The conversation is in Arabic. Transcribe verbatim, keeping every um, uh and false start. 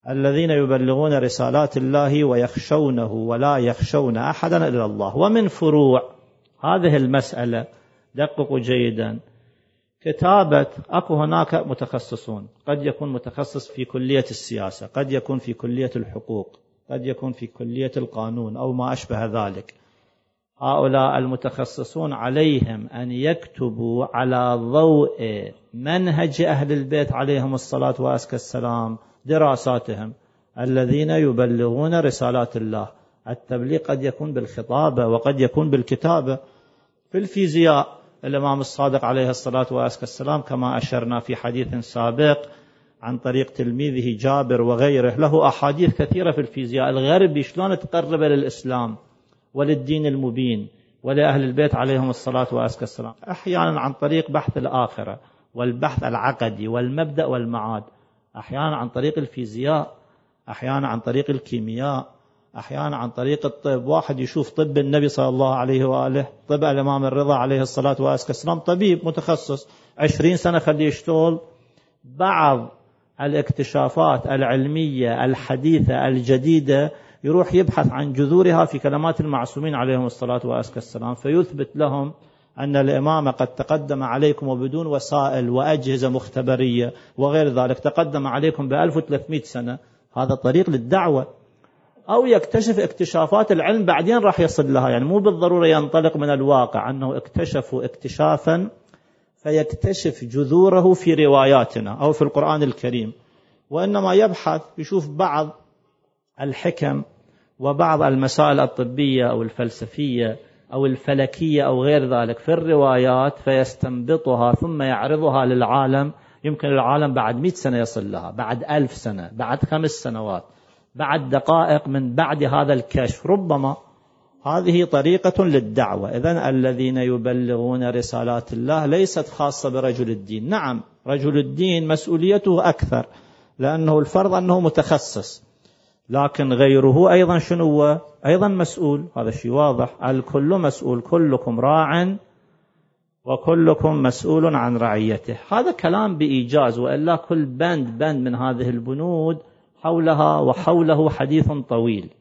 الذين يبلغون رسالات الله ويخشونه ولا يخشون أحدا إلا الله. ومن فروع هذه المسألة دققوا جيدا، كتابة أكو هناك متخصصون، قد يكون متخصص في كلية السياسة، قد يكون في كلية الحقوق، قد يكون في كلية القانون أو ما أشبه ذلك. هؤلاء المتخصصون عليهم أن يكتبوا على ضوء منهج أهل البيت عليهم الصلاة وأزكى السلام دراساتهم، الذين يبلغون رسالات الله. التبليغ قد يكون بالخطابة وقد يكون بالكتابة. في الفيزياء الإمام الصادق عليه الصلاة وأزكى السلام كما أشرنا في حديث سابق عن طريق تلميذه جابر وغيره، له أحاديث كثيرة في الفيزياء الغربي شلون تقرب للإسلام وللدين المبين ولأهل البيت عليهم الصلاة وأزكى السلام، أحيانا عن طريق بحث الآخرة والبحث العقدي والمبدأ والمعاد، أحيانا عن طريق الفيزياء، أحيانا عن طريق الكيمياء، أحيانا عن طريق الطب. واحد يشوف طب النبي صلى الله عليه وآله، طب الإمام الرضا عليه الصلاة وأزكى السلام، طبيب متخصص عشرين سنة خليه يشتغل، بعض الاكتشافات العلمية الحديثة الجديدة يروح يبحث عن جذورها في كلمات المعصومين عليهم الصلاة وأزكى السلام، فيثبت لهم أن الإمام قد تقدم عليكم وبدون وسائل وأجهزة مختبرية وغير ذلك، تقدم عليكم بألف وثلاثمائة سنة. هذا طريق للدعوة. أو يكتشف اكتشافات العلم بعدين راح يصل لها، يعني مو بالضرورة ينطلق من الواقع أنه اكتشفوا اكتشافا فيكتشف جذوره في رواياتنا أو في القرآن الكريم، وإنما يبحث يشوف بعض الحكم وبعض المسائل الطبية أو الفلسفية أو الفلكية أو غير ذلك في الروايات فيستنبطها ثم يعرضها للعالم. يمكن العالم بعد مئة سنة يصل لها، بعد ألف سنة، بعد خمس سنوات، بعد دقائق من بعد هذا الكشف ربما. هذه طريقة للدعوة. إذن الذين يبلغون رسالات الله ليست خاصة برجل الدين. نعم رجل الدين مسؤوليته أكثر لأنه الفرض أنه متخصص، لكن غيره أيضا شنو هو؟ أيضا مسؤول. هذا شيء واضح، الكل مسؤول، كلكم راع وكلكم مسؤول عن رعيته. هذا كلام بإيجاز، وإلا كل بند بند من هذه البنود حولها وحوله حديث طويل.